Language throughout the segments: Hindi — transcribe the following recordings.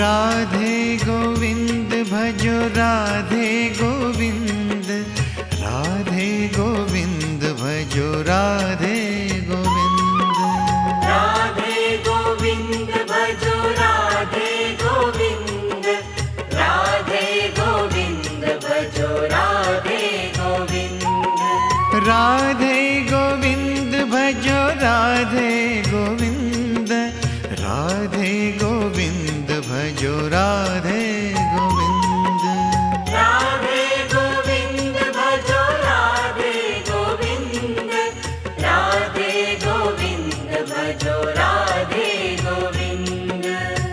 राधे गोविंद भजो राधे गोविंद, राधे गोविंद भजो राधे गोविंद। राधे गोविंद भजो राधे गोविंद, राधे गोविंद भजो राधे गोविंद। राधे गोविंद भजो राधे गोविंद, राधे गोविंद भजो राधे गोविंद। राधे गोविंद भजो राधे गोविंद, राधे गोविंद भजो राधे गोविंद।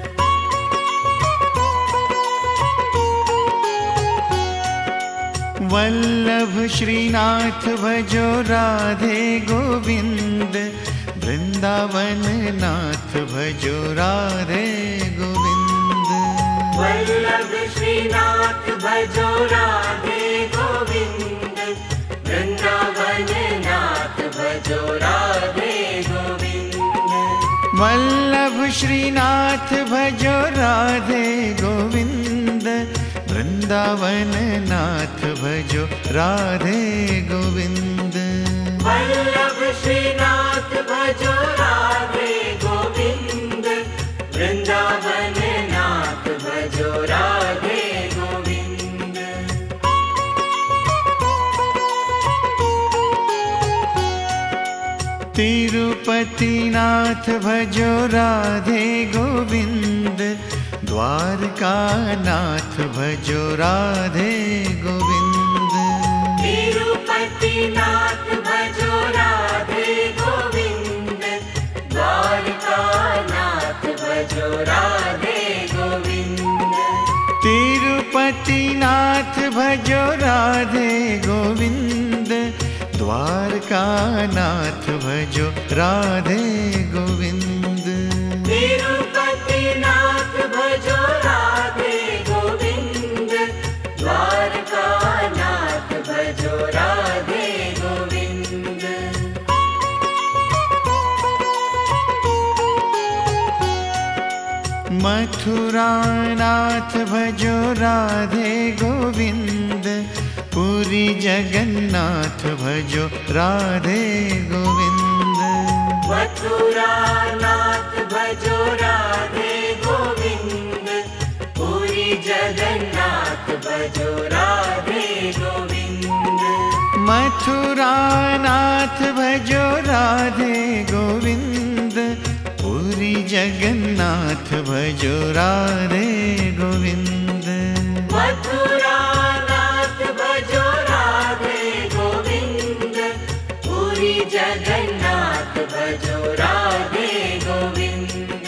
वल्लभ श्रीनाथ भजो राधे गोविंद, वृंदावन नाथ भजो राधे गोविंद। वल्लभ श्रीनाथ भजो राधे गोविंद, वृंदावन नाथ भजो राधे गोविंद। वल्लभ श्रीनाथ भजो राधे गोविंद, वृंदावन नाथ भजो राधे गोविंद। वल्लभ श्रीनाथ भजो राधे गोविंद, वृंदावन नाथ भजो राधे गोविंद। तिरुपति नाथ भजो राधे गोविंद, द्वारका नाथ भजो राधे गोविंद। तिरुपति नाथ भजो राधे गोविंद, द्वारका नाथ भजो राधे गोविंद। तिरुपति नाथ भजो राधे गोविंद, द्वारका नाथ भजो राधे गोविंद। तिरुपति नाथ भजो राधे गोविंद, द्वारका नाथ भजो राधे गोविंद। मथुरा नाथ भजो राधे गोविंद, पुरी जगन्नाथ भजो राधे गोविंद। मथुरा नाथ भजो राधे गोविंद, पुरी जगन्नाथ भजो राधे गोविंद। मथुरा नाथ भजो राधे गोविंद, पुरी जगन्नाथ भजो राधे गोविंद। मथुरा नाथ भजो राधे गोविंद, पुरी जगन्नाथ भजो राधे गोविंद।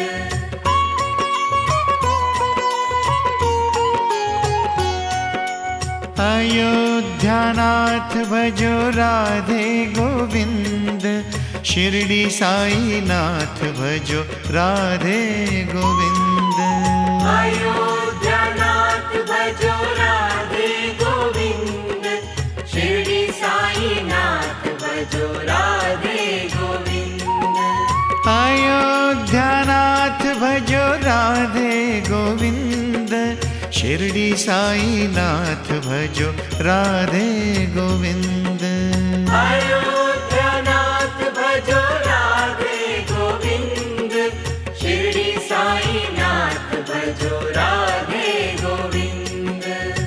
अयोध्या नाथ भजो राधे गोविंद, शिरडी साई नाथ भजो राधे गोविंद। अयोध्या नाथ भजो राधे गोविंद, शिरडी साई नाथ भजो राधे गोविंद। अयोध्या नाथ भजो राधे गोविंद, शिरडी साई नाथ भजो राधे गोविंद। अयोध्या नाथ भजो राधे गोविंद, शिरडी साई नाथ भजो राधे गोविंद।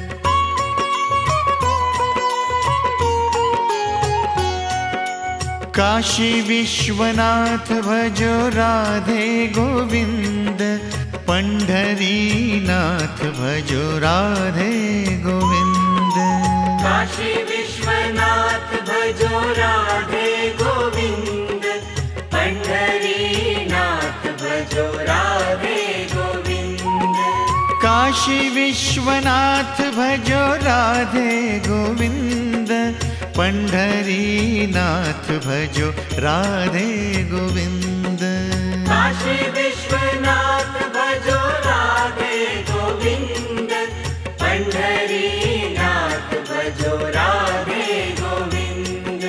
काशी विश्वनाथ भजो राधे गोविंद, पंढरी नाथ भजो राधे गोविंद। काशी विश्वनाथ भजो राधे गोविंद, पंढरी नाथ भजो राधे गोविंद। काशी विश्वनाथ भजो राधे गोविंद, पंढरी नाथ भजो राधे गोविंद। काशी विश्वनाथ भजो राधे गोविंद, पंढरी नाथ भजो राधे गोविंद।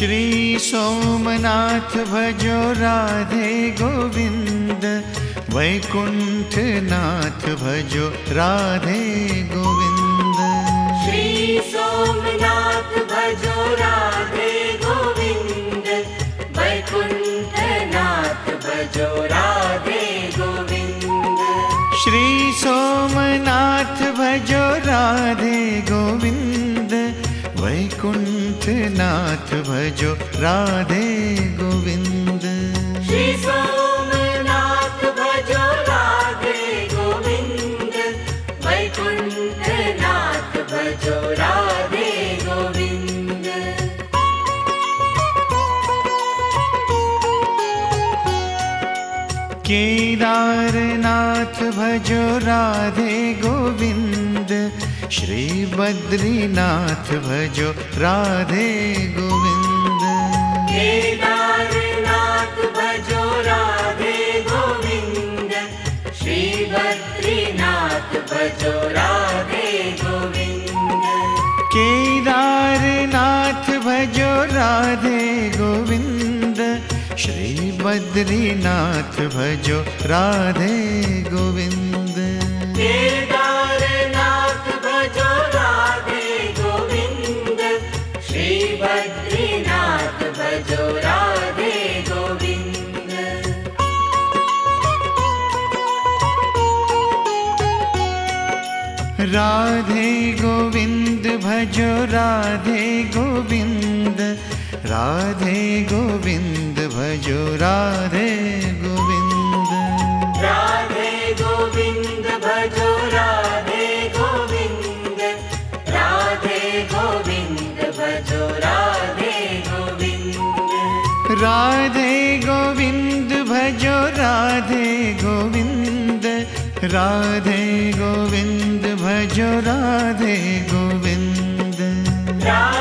श्री सोमनाथ भजो राधे गोविंद, वैकुंठनाथ भजो राधे गोविंद। श्री सोमनाथ भजो राधे गोविंद, वैकुंठनाथ भजो राधे गोविंद। श्री सोमनाथ भजो राधे गोविंद, वैकुंठनाथ भजो राधे गोविंद। श्री सोमनाथ भजो राधे गोविंद, वैकुंठनाथ भजो राधे गोविंद। केदारनाथ भजो राधे गोविंद, श्री बद्रीनाथ भजो राधे गोविंद। केदारनाथ भजो राधे गोविंद, श्री बद्रीनाथ भजो राधे गोविंद। केदारनाथ भजो राधे गोविंद, श्री बद्रीनाथ भजो राधे गोविंद। केदारनाथ भजो राधे गोविंद, श्री बद्रीनाथ भजो राधे गोविंद। राधे गोविंद भजो राधे गोविंद, राधे गोविंद भजो राधे गोविंद। राधे गोविंद भजो राधे गोविंद, राधे गोविंद भजो राधे गोविंद। राधे गोविंद भजो राधे गोविंद, राधे गोविंद भजो राधे गोविंद।